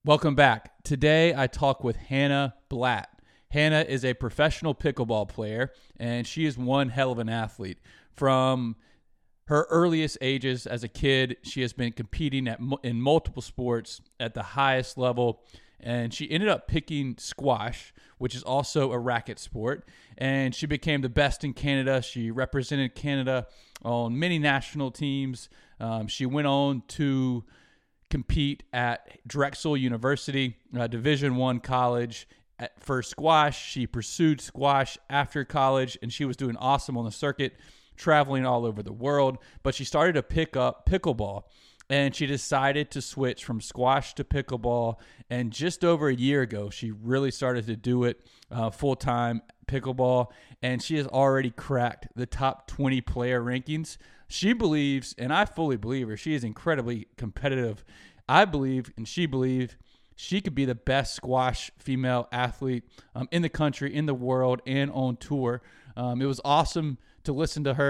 Welcome back. Today I talk with Hannah Blatt. Hannah is a professional pickleball player, and she is one hell of an athlete. From her earliest ages as a kid, she has been competing in multiple sports at the highest level, and she ended up picking squash, which is also a racket sport, and she became the best in Canada. She represented Canada on many national teams. She went on to compete at Drexel University, Division I college. For squash, she pursued squash after college, and she was doing awesome on the circuit, traveling all over the world. But she started to pick up pickleball, and she decided to switch from squash to pickleball. And just over a year ago, she really started to do it full-time, pickleball, and she has already cracked the top 20 player rankings. She believes, and I fully believe her, she is incredibly competitive. I believe, and she believes, she could be the best squash female athlete in the country, in the world, and on tour. It was awesome to listen to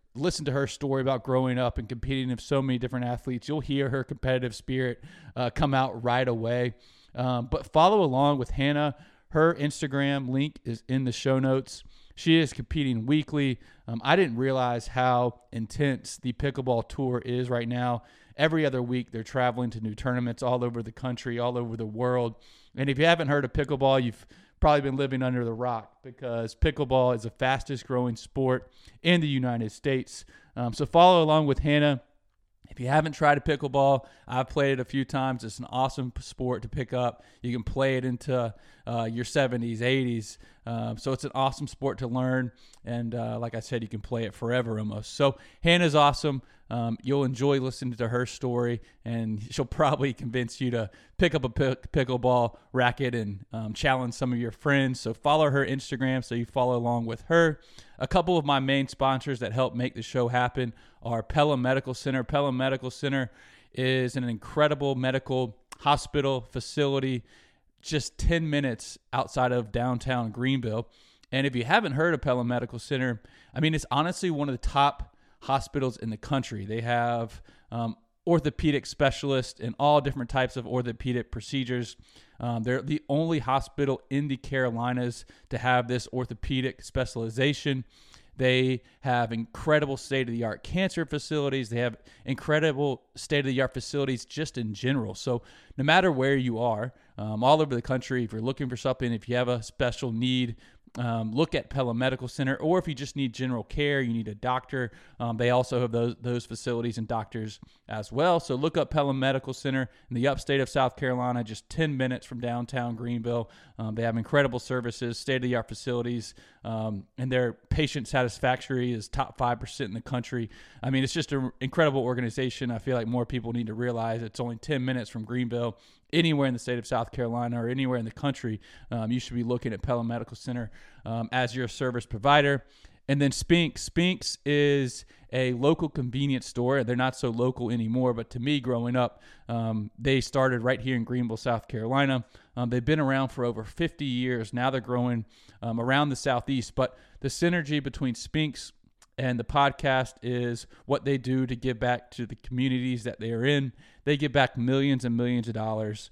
her story about growing up and competing with so many different athletes. You'll hear her competitive spirit come out right away. But follow along with Hannah. Her Instagram link is in the show notes. She is competing weekly. I didn't realize how intense the pickleball tour is right now. Every other week, they're traveling to new tournaments all over the country, all over the world. And if you haven't heard of pickleball, you've probably been living under the rock, because pickleball is the fastest growing sport in the United States. So follow along with Hannah. If you haven't tried a pickleball, I've played it a few times. It's an awesome sport to pick up. You can play it into your 70s, 80s. So it's an awesome sport to learn. And like I said, you can play it forever almost. So Hannah's awesome. You'll enjoy listening to her story, and she'll probably convince you to pick up a pickleball racket and challenge some of your friends. So follow her Instagram so you follow along with her. A couple of my main sponsors that help make the show happen are Pelham Medical Center. Pelham Medical Center is an incredible medical hospital facility just 10 minutes outside of downtown Greenville. And if you haven't heard of Pelham Medical Center, I mean, it's honestly one of the top hospitals in the country. They have orthopedic specialists in all different types of orthopedic procedures. They're the only hospital in the Carolinas to have this orthopedic specialization. They have incredible state-of-the-art cancer facilities. They have incredible state-of-the-art facilities just in general. So no matter where you are, all over the country, if you're looking for something, if you have a special need, look at Pelham Medical Center. Or if you just need general care, you need a doctor, they also have those facilities and doctors as well. So look up Pelham Medical Center in the upstate of South Carolina, just 10 minutes from downtown Greenville. They have incredible services, state-of-the-art facilities, and their patient satisfaction is top 5% in the country. I mean, it's just an incredible organization. I feel like more people need to realize it's only 10 minutes from Greenville. Anywhere in the state of South Carolina or anywhere in the country, you should be looking at Pelham Medical Center as your service provider. And then Spinks. Spinks is a local convenience store. They're not so local anymore, but to me, growing up, they started right here in Greenville, South Carolina. They've been around for over 50 years. Now they're growing around the Southeast. But the synergy between Spinks and the podcast is what they do to give back to the communities that they are in. They give back millions and millions of dollars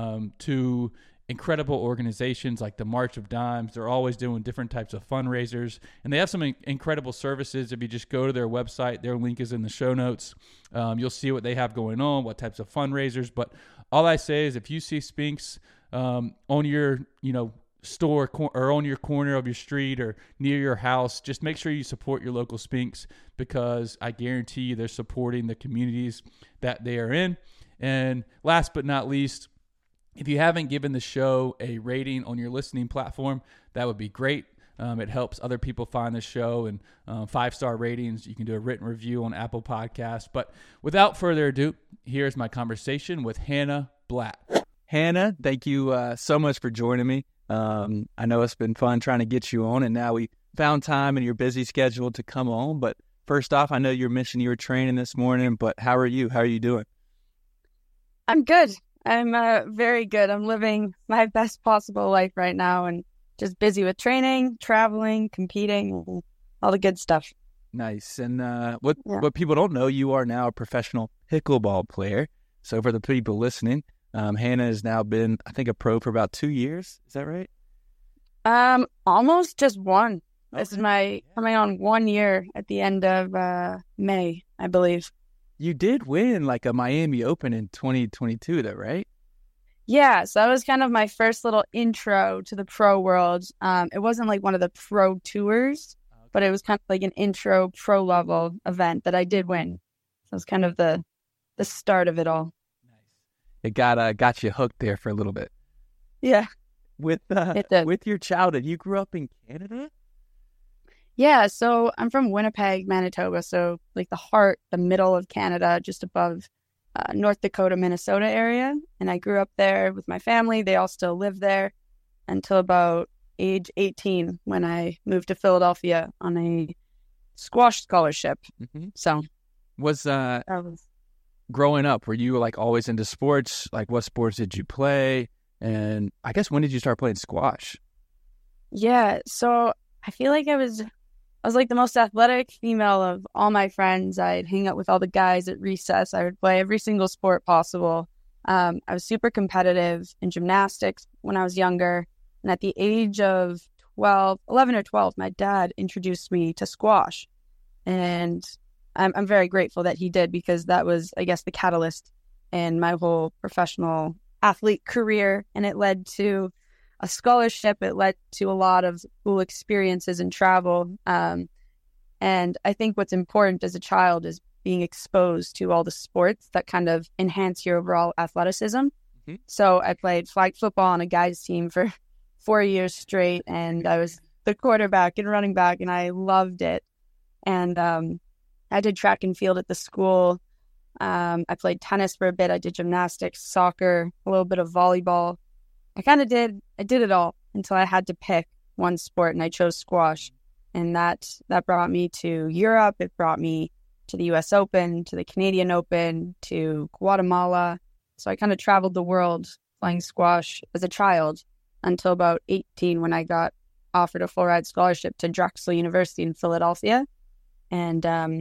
to incredible organizations like the March of Dimes. They're always doing different types of fundraisers, and they have some incredible services. If you just go to their website, their link is in the show notes. You'll see what they have going on, what types of fundraisers. But all I say is if you see Spinks on your, store or on your corner of your street or near your house, just make sure you support your local Spinks, because I guarantee you they're supporting the communities that they are in. And last but not least, if you haven't given the show a rating on your listening platform, that would be great. It helps other people find the show, and 5-star ratings. You can do a written review on Apple Podcasts. But without further ado, here's my conversation with Hannah Blatt. Hannah, thank you so much for joining me. I know it's been fun trying to get you on, and now we found time in your busy schedule to come on. But first off, I know you mentioned you were training this morning, but how are you? How are you doing? I'm good. I'm very good. I'm living my best possible life right now, and just busy with training, traveling, competing, all the good stuff. Nice. And what people don't know, you are now a professional pickleball player. So for the people listening, Hannah has now been, I think, a pro for about 2 years. Is that right? Almost just one. Okay. This is coming on 1 year at the end of May, I believe. You did win like a Miami Open in 2022, though, right? Yeah, so that was kind of my first little intro to the pro world. It wasn't like one of the pro tours, but it was kind of like an intro pro level event that I did win. So it was kind of the start of it all. Nice. It got you hooked there for a little bit. Yeah. With your childhood, you grew up in Canada? Yeah, so I'm from Winnipeg, Manitoba, so like the middle of Canada, just above North Dakota, Minnesota area. And I grew up there with my family. They all still live there until about age 18 when I moved to Philadelphia on a squash scholarship. Mm-hmm. So was growing up, were you like always into sports? Like what sports did you play? And I guess when did you start playing squash? Yeah, so I feel like I was like the most athletic female of all my friends. I'd hang out with all the guys at recess. I would play every single sport possible. I was super competitive in gymnastics when I was younger. And at the age of 11 or 12, my dad introduced me to squash. And I'm very grateful that he did, because that was, I guess, the catalyst in my whole professional athlete career. And it led to a scholarship. It led to a lot of cool experiences and travel. And I think what's important as a child is being exposed to all the sports that kind of enhance your overall athleticism. Mm-hmm. So I played flag football on a guys team for 4 years straight, and I was the quarterback and running back, and I loved it. And I did track and field at the school. I played tennis for a bit. I did gymnastics, soccer, a little bit of volleyball. I did it all until I had to pick one sport, and I chose squash. And that brought me to Europe. It brought me to the US Open, to the Canadian Open, to Guatemala. So I kind of traveled the world playing squash as a child until about 18, when I got offered a full ride scholarship to Drexel University in Philadelphia. And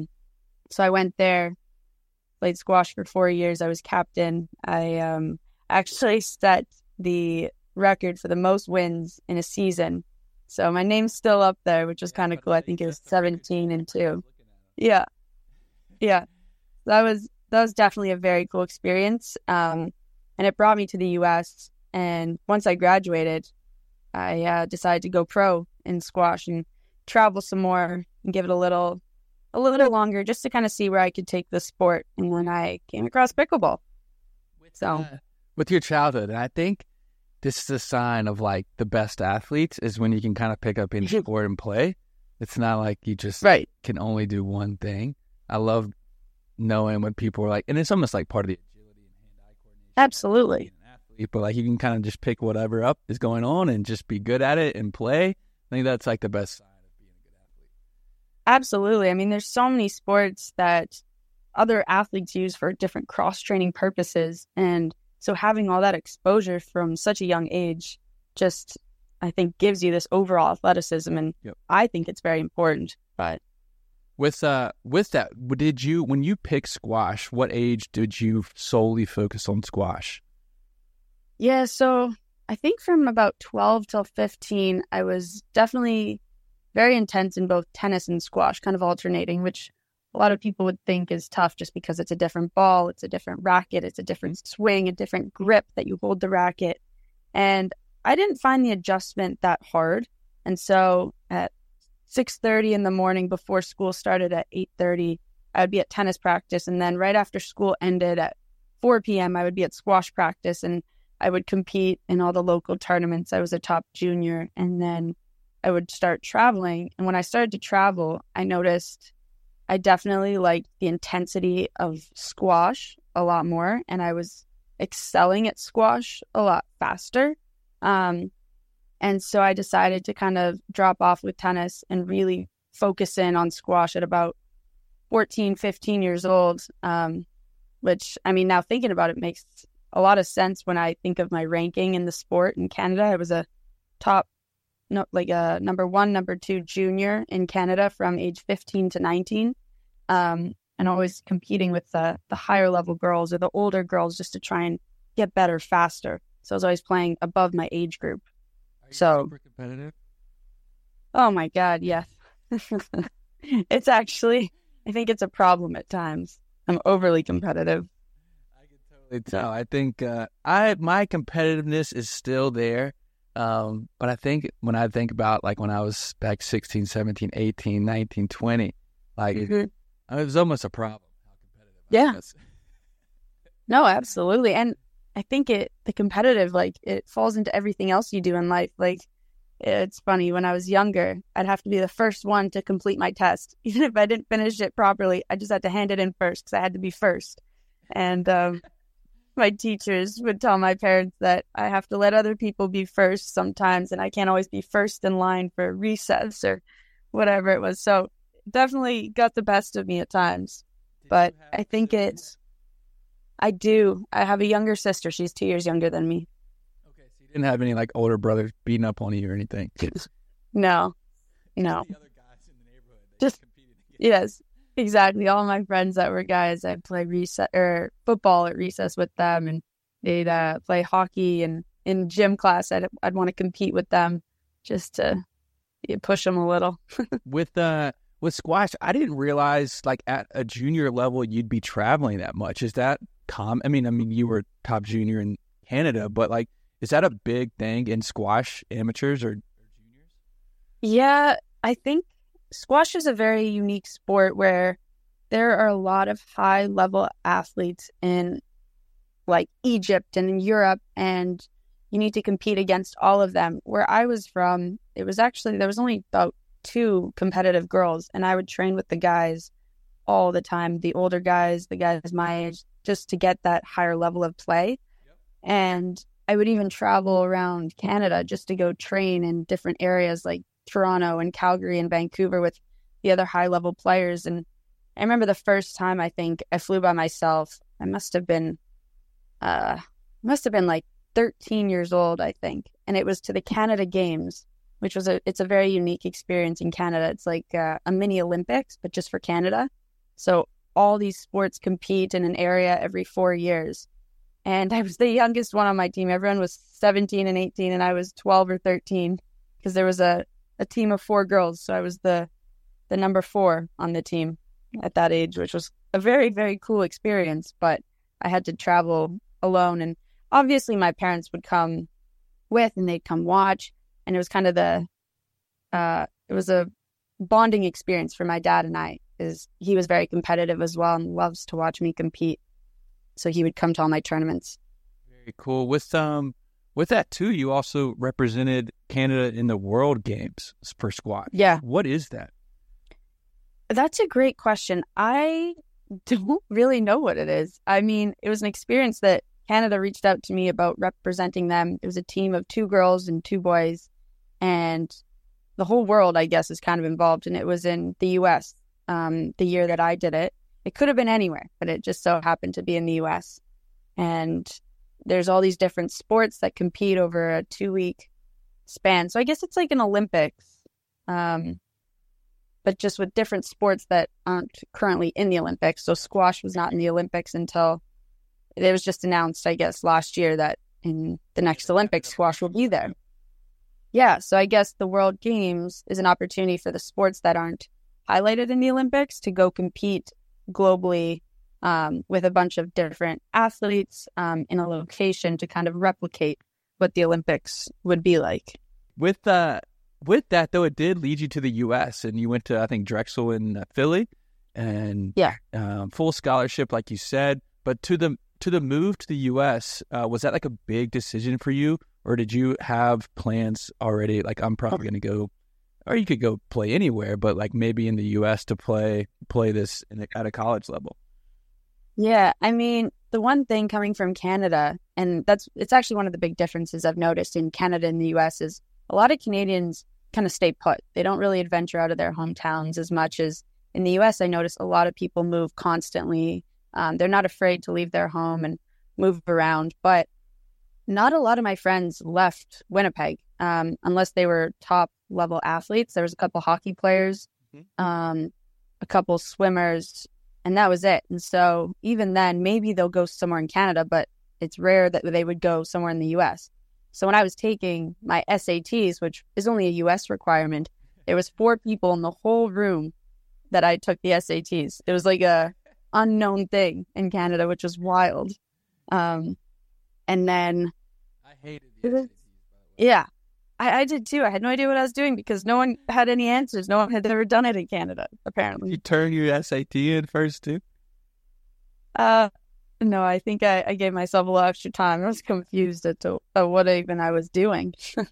so I went there, played squash for 4 years. I was captain. I actually set the record for the most wins in a season. So my name's still up there, which was kind of cool. I think it was 17-2. Yeah. Yeah. That was definitely a very cool experience. And it brought me to the US. And once I graduated, I decided to go pro in squash and travel some more and give it a little longer, just to kind of see where I could take the sport. And when I came across pickleball. With your childhood, and I think this is a sign of like the best athletes is when you can kind of pick up any sport and play. It's not like you just can only do one thing. I love knowing when people are like, and it's almost like part of the agility and hand-eye coordination. Absolutely. But like you can kind of just pick whatever up is going on and just be good at it and play. I think that's like the best sign of being a good athlete. Absolutely. I mean, there's so many sports that other athletes use for different cross-training purposes. And so having all that exposure from such a young age just, I think, gives you this overall athleticism. And I think it's very important. But with that, when you pick squash, what age did you solely focus on squash? Yeah, so I think from about 12 till 15, I was definitely very intense in both tennis and squash, kind of alternating, which a lot of people would think is tough just because it's a different ball, it's a different racket, it's a different swing, a different grip that you hold the racket. And I didn't find the adjustment that hard. And so at 6:30 in the morning before school started at 8:30, I would be at tennis practice. And then right after school ended at 4 p.m., I would be at squash practice, and I would compete in all the local tournaments. I was a top junior, and then I would start traveling. And when I started to travel, I noticed I definitely liked the intensity of squash a lot more, and I was excelling at squash a lot faster. And so I decided to kind of drop off with tennis and really focus in on squash at about 14, 15 years old, which, I mean, now thinking about it makes a lot of sense when I think of my ranking in the sport in Canada. I was a top, number 1, number 2 junior in Canada from age 15 to 19, and always competing with the higher level girls or the older girls just to try and get better faster. So I was always playing above my age group. Are you So, super competitive? oh my God, yes. It's actually, I think it's a problem at times. I'm overly competitive. I can totally tell. I think my competitiveness is still there. But I think when I think about like when I was back 16, 17, 18, 19, 20, like it was almost a problem how competitive Yeah. I was. No, absolutely. And I think the competitive, like it falls into everything else you do in life. Like it's funny, when I was younger, I'd have to be the first one to complete my test. Even if I didn't finish it properly, I just had to hand it in first because I had to be first. And my teachers would tell my parents that I have to let other people be first sometimes, and I can't always be first in line for recess or whatever it was. So definitely got the best of me at times. But I think I do. I have a younger sister. She's 2 years younger than me. Okay, so you didn't have any like older brothers beating up on you or anything? No. The other guys in the neighborhood that Just- you competed against. Yes, exactly. All my friends that were guys, I'd play recess or football at recess with them, and they'd play hockey. And in gym class, I'd want to compete with them just to push them a little. With squash, I didn't realize like at a junior level you'd be traveling that much. Is that common? I mean, you were top junior in Canada, but like, is that a big thing in squash, amateurs or juniors? Yeah, I think squash is a very unique sport where there are a lot of high-level athletes in like Egypt and in Europe, and you need to compete against all of them. Where I was from, there was only about 2 competitive girls, and I would train with the guys all the time, the older guys, the guys my age, just to get that higher level of play. Yep. And I would even travel around Canada just to go train in different areas like Toronto and Calgary and Vancouver with the other high level players. And I remember the first time I think I flew by myself, I must have been like 13 years old, I think. And it was to the Canada Games, which was it's a very unique experience in Canada. It's like a mini Olympics, but just for Canada. So all these sports compete in an area every 4 years. And I was the youngest one on my team. Everyone was 17 and 18, and I was 12 or 13 because there was a team of 4 girls. So I was the number 4 on the team at that age, which was a very, very cool experience. But I had to travel alone. And obviously my parents would come with, and they'd come watch. And it was kind of it was a bonding experience for my dad and I, is he was very competitive as well and loves to watch me compete. So he would come to all my tournaments. Very cool. With that too, you also represented Canada in the World Games for squash. Yeah. What is that? That's a great question. I don't really know what it is. I mean, it was an experience that Canada reached out to me about representing them. It was a team of 2 girls and 2 boys, and the whole world, I guess, is kind of involved. And it was in the U.S. The year that I did it. It could have been anywhere, but it just so happened to be in the U.S. And there's all these different sports that compete over a 2-week span. So I guess it's like an Olympics, but just with different sports that aren't currently in the Olympics. So squash was not in the Olympics until it was just announced, I guess, last year that in the next Olympics, squash will be there. Yeah, so I guess the World Games is an opportunity for the sports that aren't highlighted in the Olympics to go compete globally with a bunch of different athletes in a location to kind of replicate what the Olympics would be like. With that, though, it did lead you to the U.S. and you went to, I think, Drexel in Philly, and full scholarship, like you said. But to the move to the U.S., was that like a big decision for you, or did you have plans already? Like, I'm probably going to go, or you could go play anywhere, but like maybe in the U.S. to play this at a college level. Yeah, I mean, the one thing coming from Canada, and it's actually one of the big differences I've noticed in Canada and the U.S. is a lot of Canadians kind of stay put. They don't really adventure out of their hometowns as much as in the U.S. I notice a lot of people move constantly. They're not afraid to leave their home and move around, but not a lot of my friends left Winnipeg unless they were top level athletes. There was a couple hockey players, a couple swimmers, and that was it. And so even then, maybe they'll go somewhere in Canada, but it's rare that they would go somewhere in the U.S. So when I was taking my SATs, which is only a U.S. requirement, there was 4 people in the whole room that I took the SATs. It was like a unknown thing in Canada, which was wild. And then I hated the SATs, by the way. yeah, I did too. I had no idea what I was doing because no one had any answers. No one had ever done it in Canada, apparently. You turn your SAT in first too? No, I think I gave myself a little extra time. I was confused as to what even I was doing.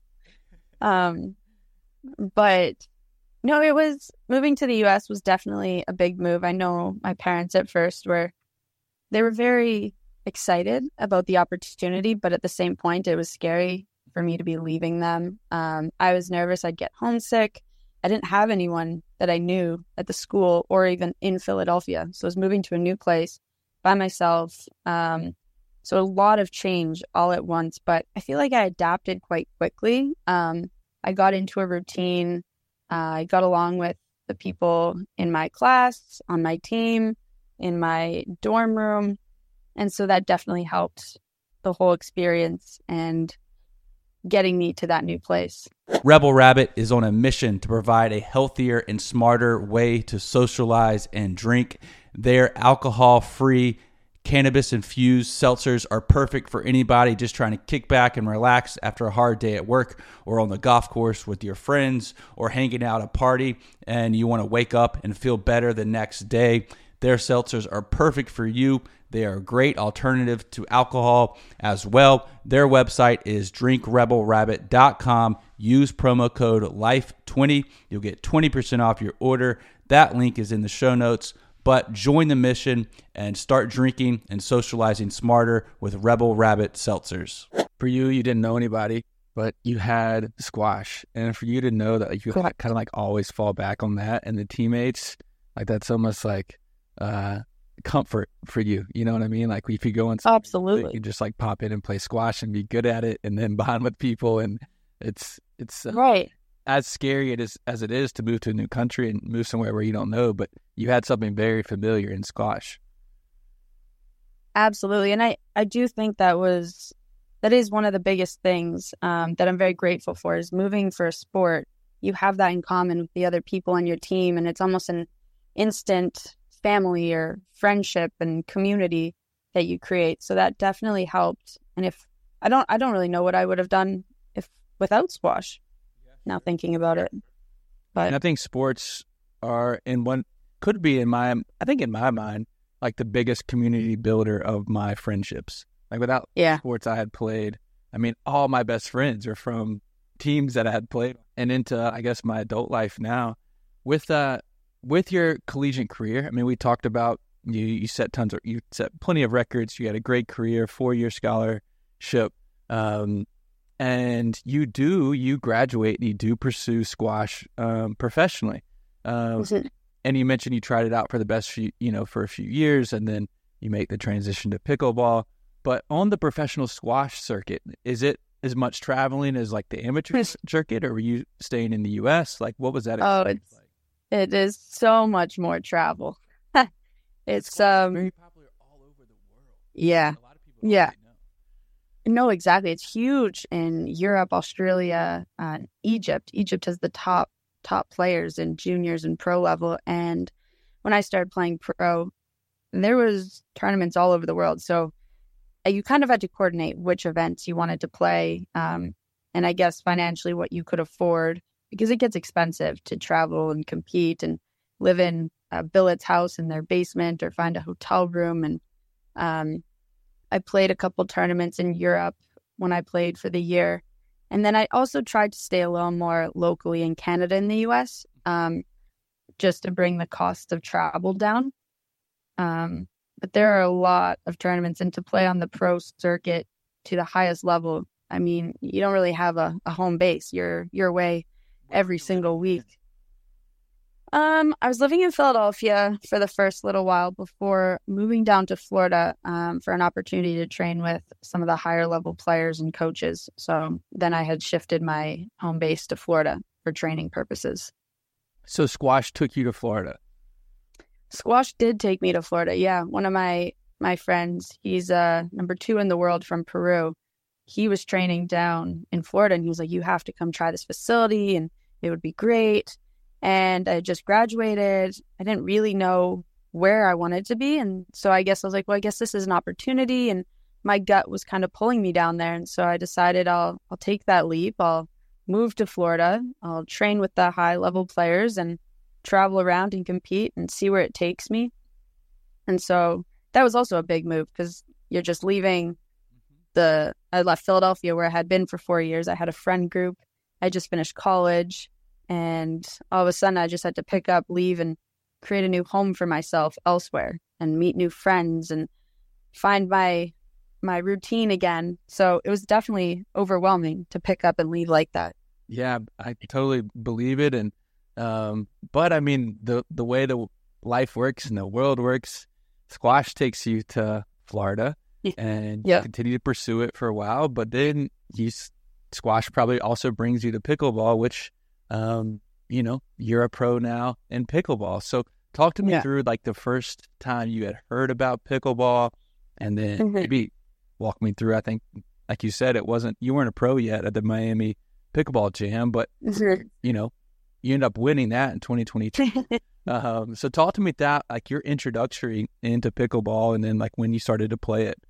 But no, it was moving to the U.S. was definitely a big move. I know my parents at first they were very excited about the opportunity, but at the same point, it was scary for me to be leaving them. I was nervous I'd get homesick. I didn't have anyone that I knew at the school or even in Philadelphia. So I was moving to a new place by myself. So a lot of change all at once, but I feel like I adapted quite quickly. I got into a routine. I got along with the people in my class, on my team, in my dorm room. And so that definitely helped the whole experience and getting me to that new place. Rebel Rabbit is on a mission to provide a healthier and smarter way to socialize and drink. Their alcohol-free, cannabis-infused seltzers are perfect for anybody just trying to kick back and relax after a hard day at work or on the golf course with your friends or hanging out at a party and you want to wake up and feel better the next day. Their seltzers are perfect for you. They are a great alternative to alcohol as well. Their website is drinkrebelrabbit.com. Use promo code LIFE20. You'll get 20% off your order. That link is in the show notes. But join the mission and start drinking and socializing smarter with Rebel Rabbit seltzers. For you, you didn't know anybody, but you had squash. And for you to know that you kind of like always fall back on that and the teammates, like that's almost like comfort for you. You know what I mean? Like if you go in, absolutely, you just like pop in and play squash and be good at it and then bond with people. And it's right. As scary as it is to move to a new country and move somewhere where you don't know, but you had something very familiar in squash. Absolutely. And I do think that is one of the biggest things that I'm very grateful for is moving for a sport. You have that in common with the other people on your team, and it's almost an instant family or friendship and community that you create. So that definitely helped. And if I don't really know what I would have done without squash. Now thinking about it, but and I think sports are in my mind, like the biggest community builder of my friendships. Like without sports I had played, I mean, all my best friends are from teams that I had played, and into I guess my adult life now. With your collegiate career, I mean, we talked about you set plenty of records. You had a great career, 4-year scholarship. And you graduate and you do pursue squash professionally. And you mentioned you tried it out for for a few years, and then you make the transition to pickleball. But on the professional squash circuit, is it as much traveling as like the amateur circuit, or were you staying in the U.S.? Like, what was that experience like? It is so much more travel. It's very popular all over the world. Yeah. A lot of people don't really know. No, exactly. It's huge in Europe, Australia, Egypt. Egypt has the top players in juniors and pro level. And when I started playing pro, there was tournaments all over the world. So you kind of had to coordinate which events you wanted to play. And I guess financially what you could afford, because it gets expensive to travel and compete and live in a billet's house in their basement or find a hotel room. And I played a couple tournaments in Europe when I played for the year. And then I also tried to stay a little more locally in Canada and the U.S. Just to bring the cost of travel down. But there are a lot of tournaments, and to play on the pro circuit to the highest level, I mean, you don't really have a home base. You're away every single week. I was living in Philadelphia for the first little while before moving down to Florida for an opportunity to train with some of the higher level players and coaches. So then I had shifted my home base to Florida for training purposes. So squash took you to Florida? Squash did take me to Florida, yeah. One of my my friends, he's number 2 in the world from Peru. He was training down in Florida, and he was like, you have to come try this facility, and it would be great. And I just graduated. I didn't really know where I wanted to be. And so I guess I was like, well, I guess this is an opportunity. And my gut was kind of pulling me down there. And so I decided I'll take that leap. I'll move to Florida. I'll train with the high level players and travel around and compete and see where it takes me. And so that was also a big move, because you're just leaving I left Philadelphia, where I had been for 4 years. I had a friend group. I just finished college, and all of a sudden I just had to pick up, leave, and create a new home for myself elsewhere and meet new friends and find my routine again. So it was definitely overwhelming to pick up and leave like that. Yeah, I totally believe it. And but I mean, the way the life works and the world works, squash takes you to Florida and you continue to pursue it for a while, but then squash probably also brings you to pickleball, which you're a pro now in pickleball. So talk to me through like the first time you had heard about pickleball, and then maybe walk me through. I think, like you said, you weren't a pro yet at the Miami Pickleball Jam, but you end up winning that in 2022. So talk to me about like your introductory into pickleball, and then like when you started to play it.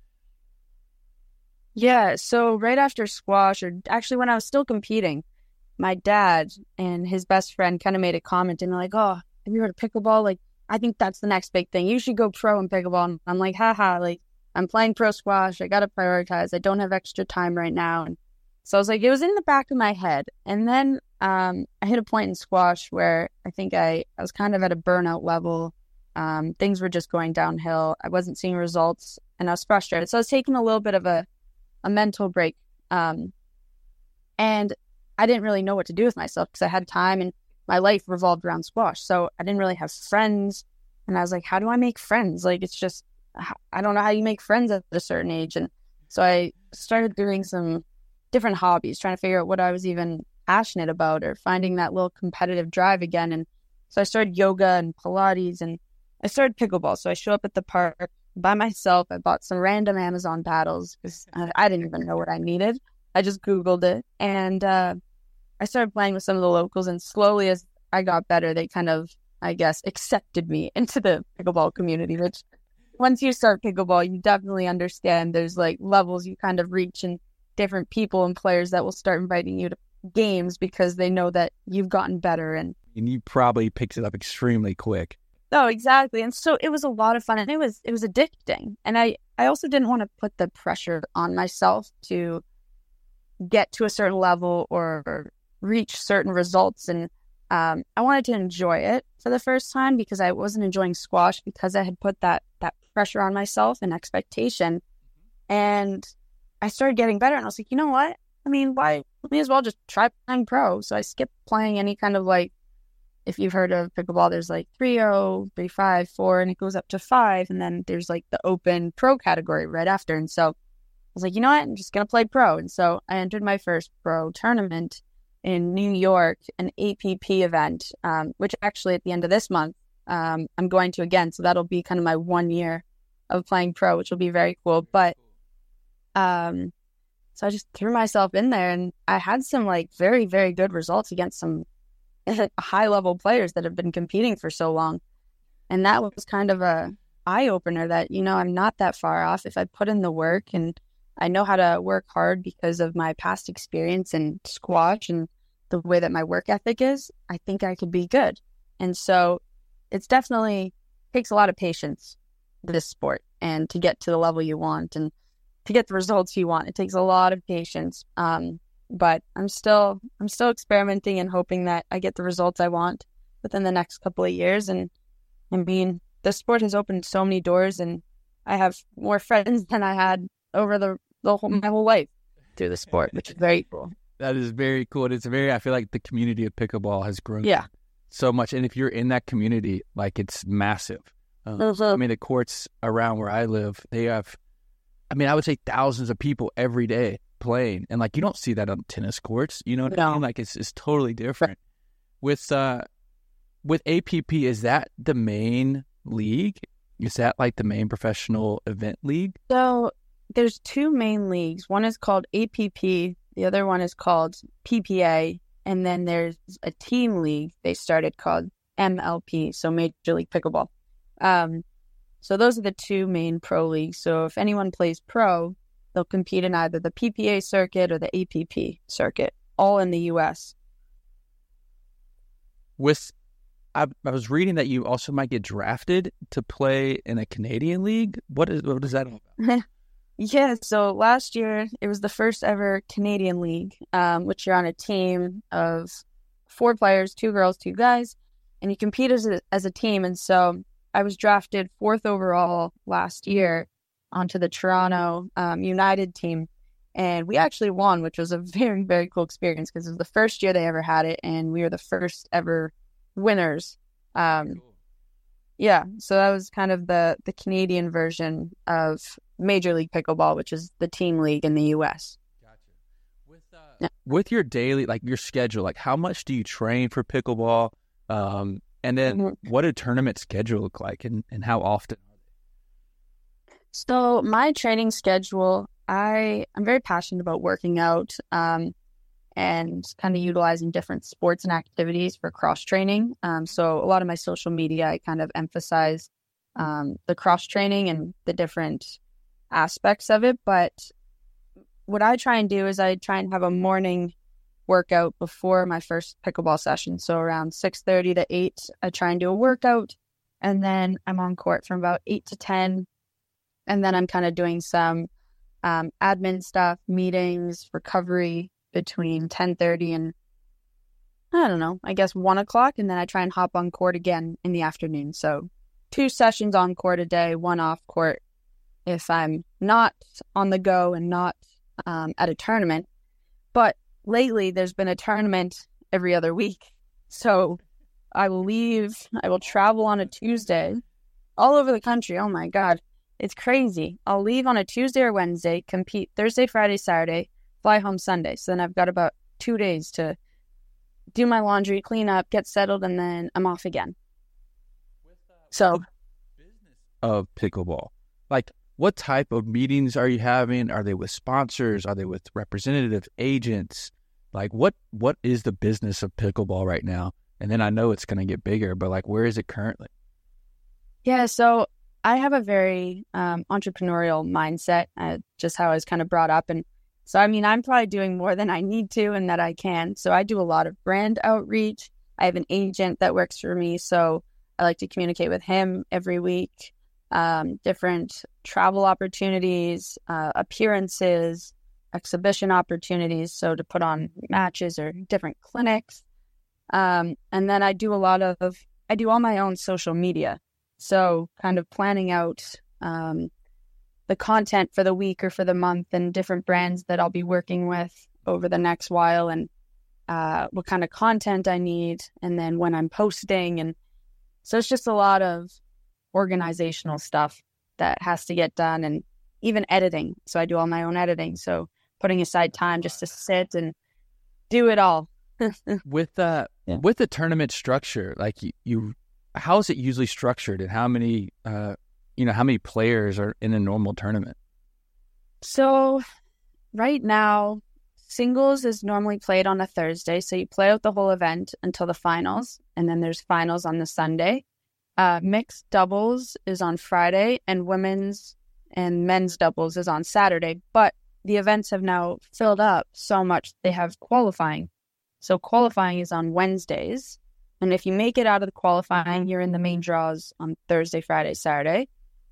Yeah, so right after squash, or actually when I was still competing, my dad and his best friend kind of made a comment, and they're like, oh, have you heard of pickleball? Like, I think that's the next big thing. You should go pro in pickleball. And I'm like, haha, like, I'm playing pro squash. I got to prioritize. I don't have extra time right now. And so I was like, it was in the back of my head. And then I hit a point in squash where I think I was kind of at a burnout level. Things were just going downhill. I wasn't seeing results, and I was frustrated. So I was taking a little bit of a mental break. And I didn't really know what to do with myself, because I had time and my life revolved around squash. So I didn't really have friends. And I was like, how do I make friends? Like, it's just, I don't know how you make friends at a certain age. And so I started doing some different hobbies, trying to figure out what I was even passionate about, or finding that little competitive drive again. And so I started yoga and Pilates, and I started pickleball. So I show up at the park by myself. I bought some random Amazon paddles because I didn't even know what I needed. I just Googled it, and I started playing with some of the locals, and slowly as I got better, they kind of, I guess, accepted me into the pickleball community, which once you start pickleball, you definitely understand there's like levels you kind of reach, and different people and players that will start inviting you to games because they know that you've gotten better. And you probably picked it up extremely quick. Oh, exactly. And so it was a lot of fun, and it was addicting. And I also didn't want to put the pressure on myself to get to a certain level or reach certain results. And I wanted to enjoy it for the first time, because I wasn't enjoying squash because I had put that pressure on myself and expectation. And I started getting better, and I was like, you know what? I mean, why? May as well just try playing pro. So I skipped playing any kind of, like, if you've heard of pickleball, there's like 3-0, 3-5, 4, and it goes up to 5. And then there's like the open pro category right after. And so I was like, you know what? I'm just going to play pro. And so I entered my first pro tournament in New York, an APP event, which actually at the end of this month, I'm going to again. So that'll be kind of my 1 year of playing pro, which will be very cool. But so I just threw myself in there, and I had some like very, very good results against some high level players that have been competing for so long. And that was kind of a eye opener that, I'm not that far off if I put in the work, and I know how to work hard because of my past experience in squash and the way that my work ethic is. I think I could be good. And so it's definitely takes a lot of patience, this sport, and to get to the level you want and to get the results you want. It takes a lot of patience. But I'm still experimenting and hoping that I get the results I want within the next couple of years. And I mean, the sport has opened so many doors, and I have more friends than I had over my whole life through the sport, which is very cool. That is very cool. I feel like the community of pickleball has grown so much. And if you're in that community, like, it's massive. I mean, the courts around where I live, they have, I would say thousands of people every day playing, and like, you don't see that on tennis courts, you know what I mean? Like, it's totally different. With APP, is that the main league Is that like the main professional event league? So there's two main leagues. One is called APP. The other one is called PPA. And then there's a team league they started called MLP, so Major League Pickleball. So those are the two main pro leagues. So if anyone plays pro, they'll compete in either the PPA circuit or the APP circuit, all in the U.S. I was reading that you also might get drafted to play in a Canadian league. What is that all about? Yeah, so last year it was the first ever Canadian league, which you're on a team of 4 players, 2 girls, 2 guys, and you compete as a team. And so I was drafted 4th overall last year onto the Toronto United team, and we actually won, which was a very, very cool experience because it was the first year they ever had it, and we were the first ever winners. Yeah, so that was kind of the Canadian version of Major League Pickleball, which is the team league in the U.S. Gotcha. With your daily, like your schedule, like how much do you train for pickleball? And then what do tournament schedule look like, and how often? So my training schedule, I'm very passionate about working out and kind of utilizing different sports and activities for cross training. So a lot of my social media, I kind of emphasize the cross training and the different aspects of it. But what I try and do is I try and have a morning workout before my first pickleball session. So around 6:30 to 8, I try and do a workout, and then I'm on court from about 8 to 10. And then I'm kind of doing some admin stuff, meetings, recovery between 10:30 and, I don't know, I guess 1 o'clock. And then I try and hop on court again in the afternoon. So 2 sessions on court a day, 1 off court if I'm not on the go and not at a tournament. But lately there's been a tournament every other week. So I will travel on a Tuesday all over the country. Oh my God. It's crazy. I'll leave on a Tuesday or Wednesday, compete Thursday, Friday, Saturday, fly home Sunday. So then I've got about 2 days to do my laundry, clean up, get settled, and then I'm off again. So, business of pickleball, like what type of meetings are you having? Are they with sponsors? Are they with representative agents? Like what is the business of pickleball right now? And then I know it's going to get bigger, but like where is it currently? Yeah, so I have a very entrepreneurial mindset, just how I was kind of brought up. And so, I mean, I'm probably doing more than I need to and that I can. So I do a lot of brand outreach. I have an agent that works for me. So I like to communicate with him every week, different travel opportunities, appearances, exhibition opportunities. So to put on matches or different clinics. And then I do all my own social media. So kind of planning out the content for the week or for the month and different brands that I'll be working with over the next while, and what kind of content I need, and then when I'm posting. And so it's just a lot of organizational stuff that has to get done, and even editing. So I do all my own editing. So putting aside time just to sit and do it all. With the tournament structure, like you how is it usually structured, and how many how many players are in a normal tournament? So right now, singles is normally played on a Thursday. So you play out the whole event until the finals, and then there's finals on the Sunday. Mixed doubles is on Friday, and women's and men's doubles is on Saturday. But the events have now filled up so much, they have qualifying. So qualifying is on Wednesdays. And if you make it out of the qualifying, you're in the main draws on Thursday, Friday, Saturday.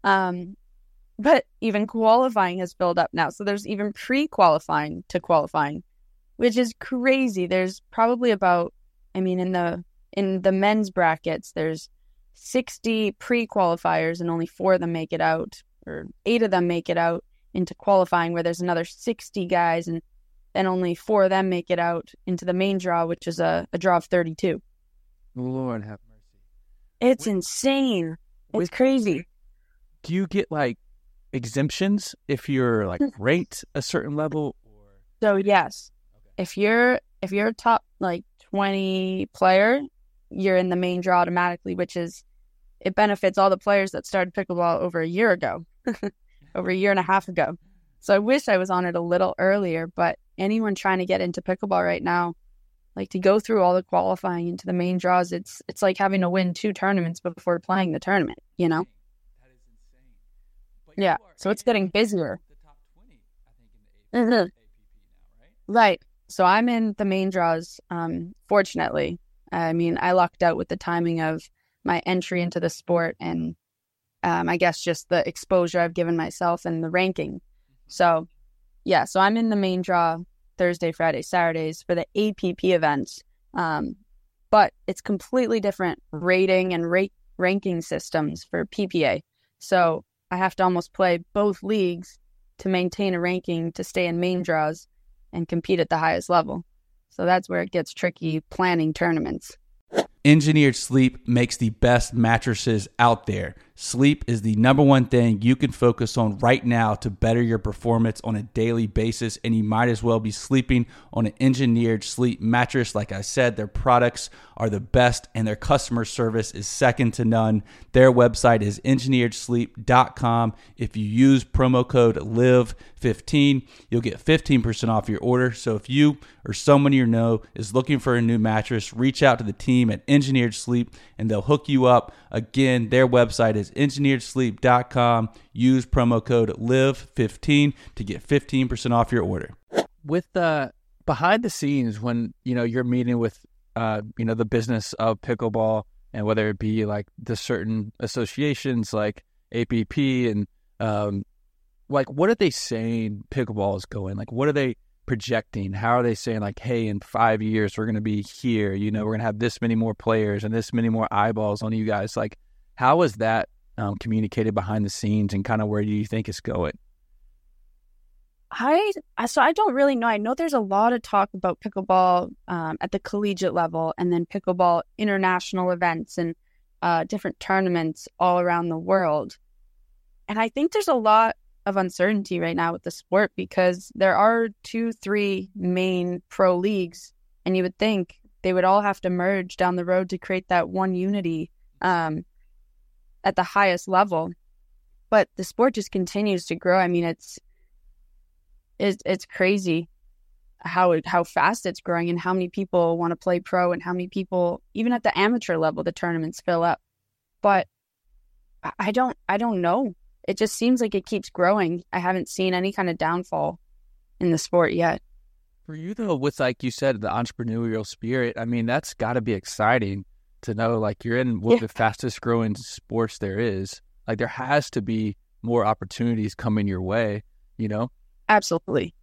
But even qualifying has filled up now. So there's even pre-qualifying to qualifying, which is crazy. There's probably about, in the men's brackets, there's 60 pre-qualifiers and only 4 of them make it out, or 8 of them make it out into qualifying, where there's another 60 guys and then only 4 of them make it out into the main draw, which is a draw of 32. Lord have mercy. It's insane. It's crazy. Do you get like exemptions if you're like ranked a certain level? So yes, if you're a top like 20 player, you're in the main draw automatically, which is it benefits all the players that started pickleball over a year ago, over a year and a half ago. So I wish I was on it a little earlier, but anyone trying to get into pickleball right now, like to go through all the qualifying into the main draws, it's like having to win 2 tournaments before playing the tournament, you know? That is insane. But Yeah, you are so it's getting busier. the top 20, I think, in the Mhm. APP now, right? Right. So I'm in the main draws, fortunately. I mean, I lucked out with the timing of my entry into the sport and I guess just the exposure I've given myself and the ranking. So, yeah, so I'm in the main draw Thursday, Friday, Saturdays for the APP events. But it's completely different rating and ranking systems for PPA. So I have to almost play both leagues to maintain a ranking to stay in main draws and compete at the highest level. So that's where it gets tricky planning tournaments. Engineered Sleep makes the best mattresses out there. Sleep is the number one thing you can focus on right now to better your performance on a daily basis, and you might as well be sleeping on an Engineered Sleep mattress. Like I said, their products are the best and their customer service is second to none. Their website is engineeredsleep.com. If you use promo code LIVE15, you'll get 15% off your order. So if you or someone you know is looking for a new mattress, reach out to the team at Engineered Sleep and they'll hook you up. Again, their website is engineeredsleep.com. Use promo code LIVE15 to get 15% off your order. With the behind the scenes, when you're meeting with the business of pickleball, and whether it be like the certain associations like APP and like what are they saying pickleball is going? Like what are they projecting? How are they saying like, hey, in 5 years we're going to be here, we're going to have this many more players and this many more eyeballs on you guys? Like how is that communicated behind the scenes, and kind of where do you think it's going? So I don't really know. I know there's a lot of talk about pickleball at the collegiate level, and then pickleball international events and different tournaments all around the world. And I think there's a lot of uncertainty right now with the sport because there are 2-3 main pro leagues, and you would think they would all have to merge down the road to create that one unity at the highest level. But the sport just continues to grow. I mean, it's crazy how fast it's growing and how many people want to play pro and how many people, even at the amateur level, the tournaments fill up. But I don't know. It just seems like it keeps growing. I haven't seen any kind of downfall in the sport yet. For you though, with like you said, the entrepreneurial spirit, I mean, that's got to be exciting to know like you're in one of the fastest growing sports there is. Like there has to be more opportunities coming your way, Absolutely.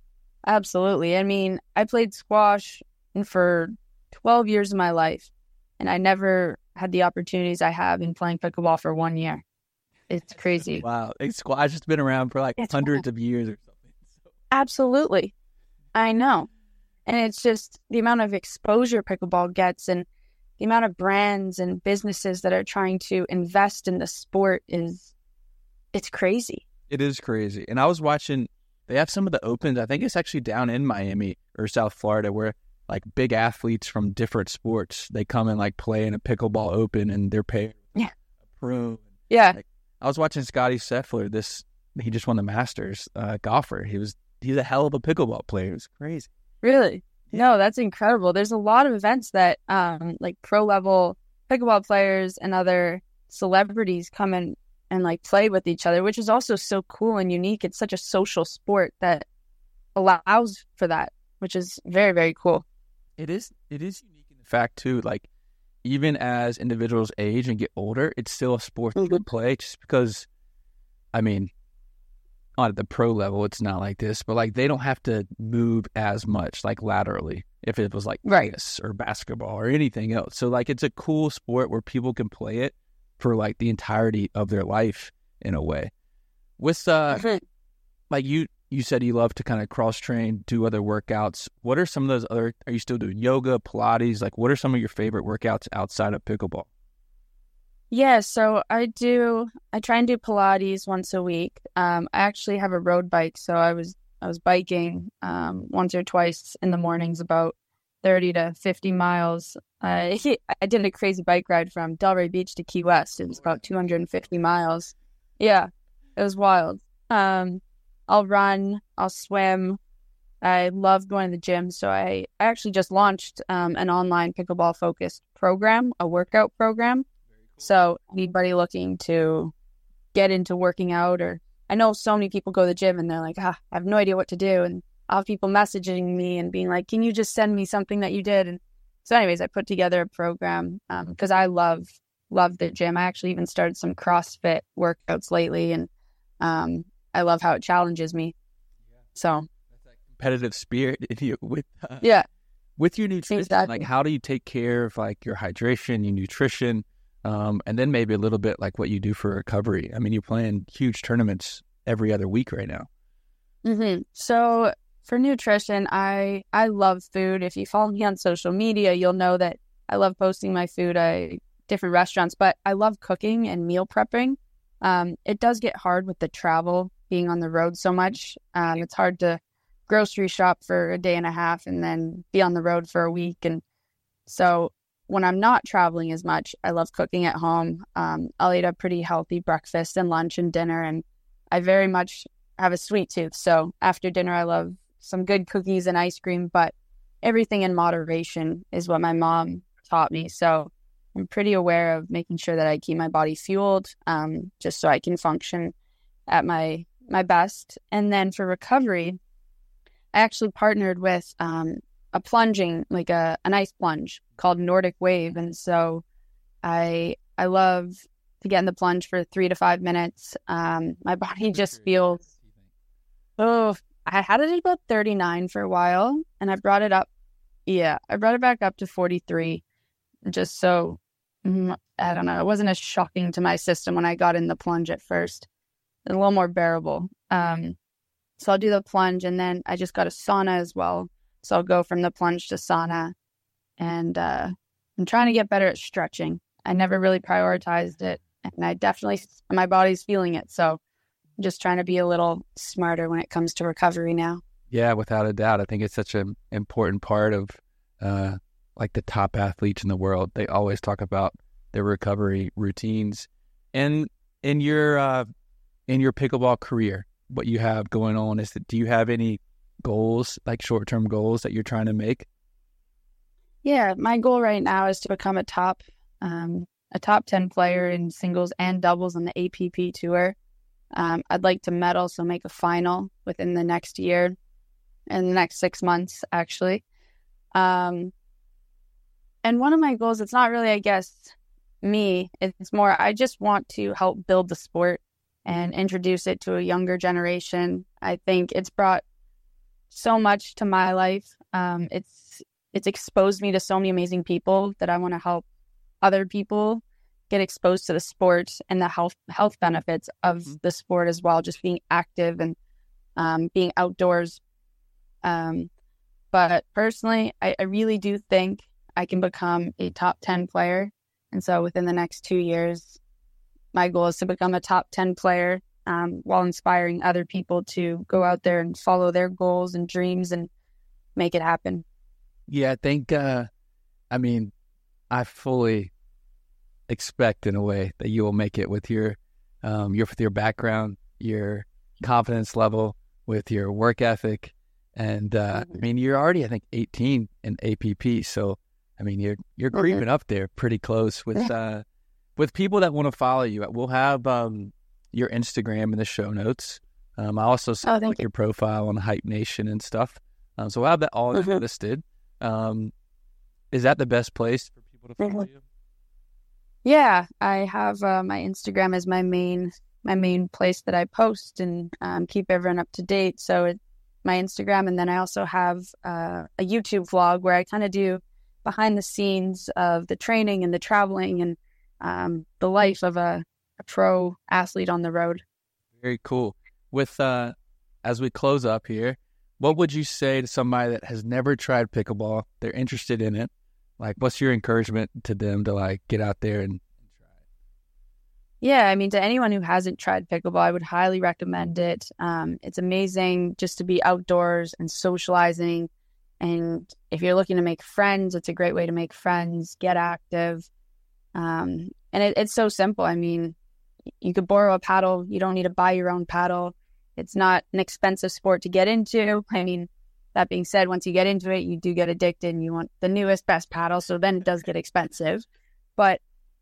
I mean, I played squash for 12 years of my life, and I never had the opportunities I have in playing pickleball for 1 year. It's crazy. Wow. Squash has been around for like hundreds of years or something. Absolutely. I know. And it's just the amount of exposure pickleball gets and the amount of brands and businesses that are trying to invest in the sport it's crazy. It is crazy. And I was watching, they have some of the opens, I think it's actually down in Miami or South Florida, where like big athletes from different sports, they come and like play in a pickleball open and they're paid a pro. Yeah. Like, I was watching Scotty Scheffler, he just won the Masters golfer. He's a hell of a pickleball player. It was crazy. Really? No, that's incredible. There's a lot of events that like pro level pickleball players and other celebrities come in and like play with each other, which is also so cool and unique. It's such a social sport that allows for that, which is very, very cool. It is unique in the fact too, like even as individuals age and get older, it's still a sport you can play, just because, I mean, on the pro level, it's not like this, but like they don't have to move as much like laterally if it was like tennis or basketball or anything else. So like it's a cool sport where people can play it for like the entirety of their life in a way. With like you said you love to kind of cross train, do other workouts. What are some of those other, are you still doing yoga, Pilates? Like what are some of your favorite workouts outside of pickleball? Yeah, so I try and do Pilates once a week. I actually have a road bike, so I was biking once or twice in the mornings about 30 to 50 miles. I did a crazy bike ride from Delray Beach to Key West. It was about 250 miles. Yeah, it was wild. I'll run, I'll swim. I love going to the gym. So I actually just launched an online pickleball focused program, a workout program. So anybody looking to get into working out, or I know so many people go to the gym and they're like, I have no idea what to do. And I'll have people messaging me and being like, can you just send me something that you did? And so anyways, I put together a program because I love the gym. I actually even started some CrossFit workouts lately, and I love how it challenges me. So competitive spirit in you with your nutrition. Exactly. Like, how do you take care of like your hydration, your nutrition, and then maybe a little bit like what you do for recovery? I mean, you're playing huge tournaments every other week right now. Mm-hmm. So for nutrition, I love food. If you follow me on social media, you'll know that I love posting my food at different restaurants, but I love cooking and meal prepping. It does get hard with the travel, being on the road so much. It's hard to grocery shop for a day and a half and then be on the road for a week. And so when I'm not traveling as much, I love cooking at home. I'll eat a pretty healthy breakfast and lunch and dinner, and I very much have a sweet tooth. So after dinner, I love some good cookies and ice cream, but everything in moderation is what my mom taught me. So I'm pretty aware of making sure that I keep my body fueled, just so I can function at my best. And then for recovery, I actually partnered with a plunging, like an ice plunge called Nordic Wave. And so I love to get in the plunge for 3 to 5 minutes. My body just feels, I had it at about 39 for a while, and I brought it back up to 43, just so, I don't know, it wasn't as shocking to my system when I got in the plunge at first. A little more bearable. So I'll do the plunge, and then I just got a sauna as well. So I'll go from the plunge to sauna, and I'm trying to get better at stretching. I never really prioritized it, and my body's feeling it. So I'm just trying to be a little smarter when it comes to recovery now. Yeah, without a doubt. I think it's such an important part of like the top athletes in the world. They always talk about their recovery routines. And in your pickleball career, what you have going on do you have any goals, like short-term goals that you're trying to make? Yeah, my goal right now is to become a top 10 player in singles and doubles on the APP tour. I'd like to medal, so make a final within the next year, in the next 6 months, actually. And one of my goals, it's not really, I guess, me. It's more, I just want to help build the sport and introduce it to a younger generation. I think it's brought so much to my life. It's exposed me to so many amazing people that I want to help other people get exposed to the sport and the health benefits of the sport as well, just being active and being outdoors. But personally, I really do think I can become a top 10 player. And so within the next 2 years, my goal is to become a top 10 player, while inspiring other people to go out there and follow their goals and dreams and make it happen. Yeah, I think, I fully expect in a way that you will make it with your background, your confidence level, with your work ethic. And, you're already, I think, 18 in APP. So, you're creeping up there pretty close with people that want to follow you. We'll have your Instagram in the show notes. I also saw your profile on Hype Nation and stuff. So we'll have that all listed. Is that the best place for people to follow you? Yeah, I have my Instagram as my main place that I post and keep everyone up to date. So it's my Instagram, and then I also have a YouTube vlog where I kind of do behind the scenes of the training and the traveling and the life of a pro athlete on the road. Very cool. With as we close up here, what would you say to somebody that has never tried pickleball? They're interested in it. Like, what's your encouragement to them to like get out there and try it? Yeah, to anyone who hasn't tried pickleball, I would highly recommend it. It's amazing just to be outdoors and socializing And if you're looking to make friends, it's a great way to make friends, get active. And it's so simple. I mean, you could borrow a paddle. You don't need to buy your own paddle. It's not an expensive sport to get into. I mean, that being said, once you get into it, you do get addicted and you want the newest, best paddle. So then it does get expensive. But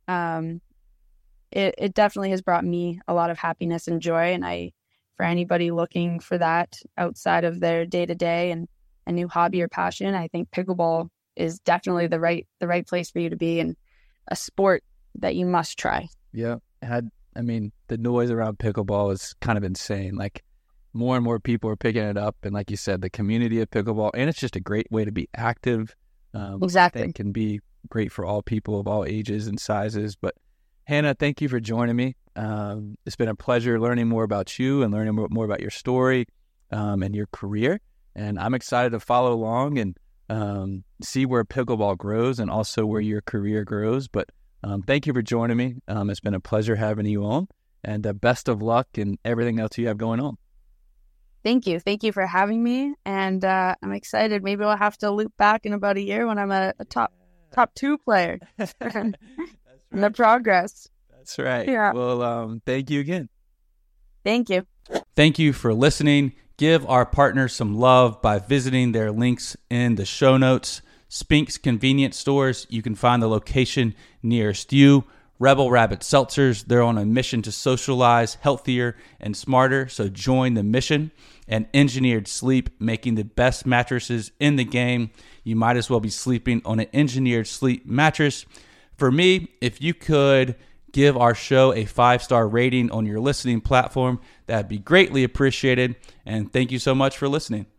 it definitely has brought me a lot of happiness and joy. And for anybody looking for that outside of their day-to-day and a new hobby or passion, I think pickleball is definitely the right place for you to be, and a sport that you must try. Yeah. I mean, the noise around pickleball is kind of insane. Like, more and more people are picking it up. And like you said, the community of pickleball, and it's just a great way to be active. Exactly. It can be great for all people of all ages and sizes. But Hannah, thank you for joining me. It's been a pleasure learning more about you and learning more about your story and your career. And I'm excited to follow along and see where pickleball grows and also where your career grows. But thank you for joining me. It's been a pleasure having you on, and best of luck in everything else you have going on. Thank you. Thank you for having me. And I'm excited. Maybe I'll have to loop back in about a year when I'm a top 2 player. That's right. The progress. That's right. Yeah. Well, thank you again. Thank you. Thank you for listening. Give our partners some love by visiting their links in the show notes. Spink's Convenience Stores, you can find the location nearest you. Rebel Rabbit Seltzers, they're on a mission to socialize healthier and smarter, so join the mission. And Engineered Sleep, making the best mattresses in the game. You might as well be sleeping on an Engineered Sleep mattress. For me, if you could give our show a 5-star rating on your listening platform, that'd be greatly appreciated. And thank you so much for listening.